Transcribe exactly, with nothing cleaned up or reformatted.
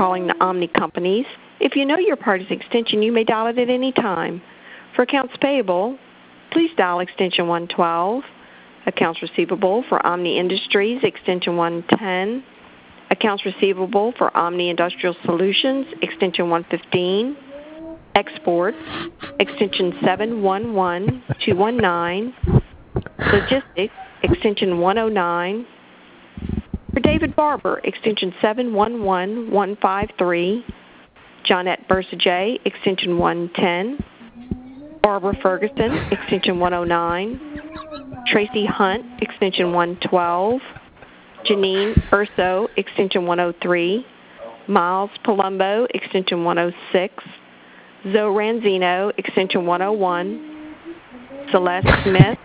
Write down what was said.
calling the Omni companies. If you know your party's extension, you may dial it at any time. For accounts payable, please dial extension one twelve. Accounts receivable for Omni Industries, extension one ten. Accounts receivable for Omni Industrial Solutions, extension one fifteen. Exports, extension seven one one two one nine. Logistics, extension one oh nine. For David Barber, extension seven one one one five three. Johnette Bursajay, extension one ten. Barbara Ferguson, extension one oh nine. Tracy Hunt, extension one twelve. Janine Urso, extension one oh three. Miles Palumbo, extension one oh six. Zoe Ranzino, extension one oh one. Celeste Smith,